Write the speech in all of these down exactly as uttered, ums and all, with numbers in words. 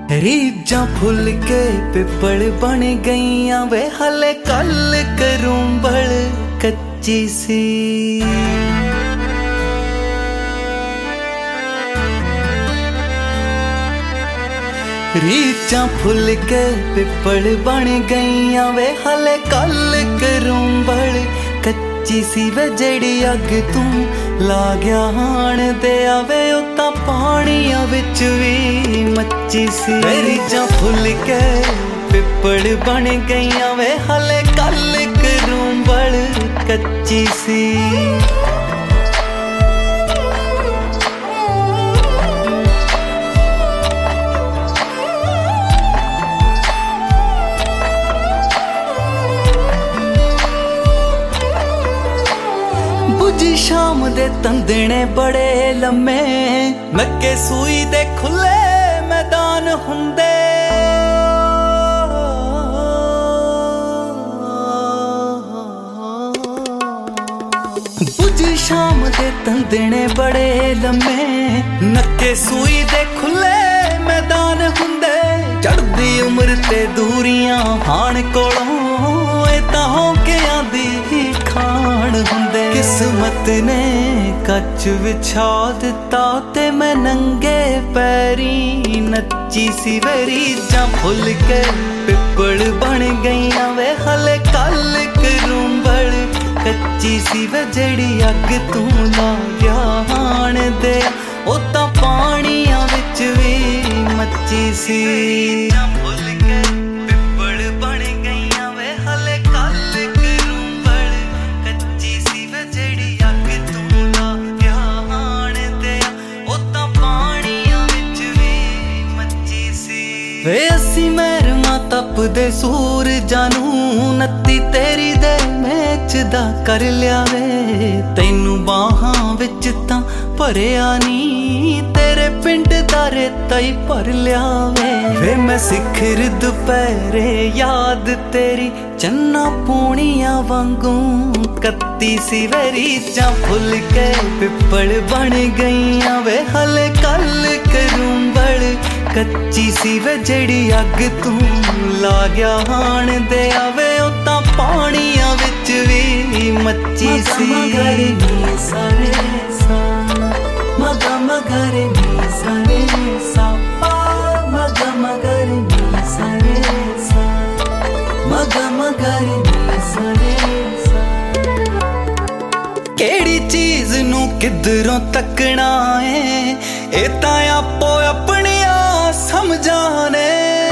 रीझां full के पिपल बन गईयां वे हले कल करूंबल कच्ची सी। रीझां फुल के पिपल बन गईयां वे हले कल करूंबल कच्ची सी वे जेड़ी अग तू ला गया हाण दे आवे ओ तां पाणियां विच वी मच्ची सी। रीझां फुल के पिपल बन गईयां वे हले कल करूंबल कच्ची सी। बुझी शाम दे तंदने बड़े लम्मे नक्के सूई दे खुले मैदान हुंदे। बुझी शाम दे तंदने बड़े लम्मे नक्के सूई दे खुले मैदान हुंदे। चढ़दी उम्र ते दूरियां हाण कोलों तां होकियां दी खाण हुंदे। किस्मत ने कच विछा दिता ते मैं नंगे पैरी नच्ची सी। वे रीझां फुल के पिपल बन गईयां वे हले कल करूंबल कच्ची सी। वे जेड़ी अग तू ला गया हाण दे ओ तां पाणियां विच वी मच्ची सी। वे असी महरमा तपदे सूरजां नूं नत्ती तेरी दे मैच दा कर लिया वे। तैनू बाहां विच तां भरिया नी तेरे पिंड दा रेता ही भर लिया वे। वे मैं सिखर दुपहरे याद तेरी चन्ना पूनियां वांगू कत्ती सी। वे रीझां फुल के पिपल बन गईयां वे हले कल करूंबल कच्ची सी। वे जेड़ी अग तू ला गया हाण दे आवे ओ तां पाणियां विच वी मच्ची सी। सारे सा मगा मगरे नी सारे सा मगा मगरे नी सारे सा मगा मगरे नी सारे सा। केड़ी चीज नू किधरों तकना है ए तां आपो अपनी समझाने।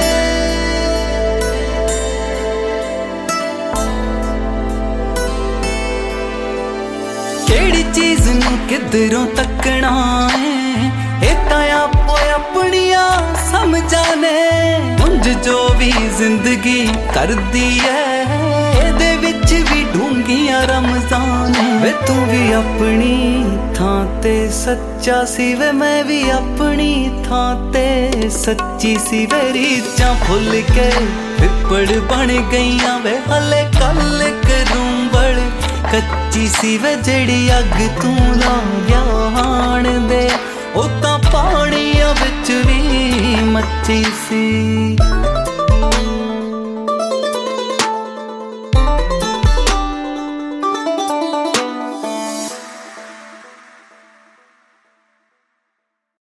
केड़ी चीज नू किधरों तकना है ए तां आपो अपनिया समझाने। उंज जो भी जिंदगी करदी है एदे विच भी ढूंगियां रमजान। वे तू भी अपनी थां ते सच्चा सी वे मैं भी अपनी थां ते सच्ची सी। वे रीझां फुल के पिपल बन गईयां वे हले कल करूंबल कच्ची सी। वे जेड़ी अग तू ला गया हाण दे ओ तां पाणियां विच वी मच्ची सी।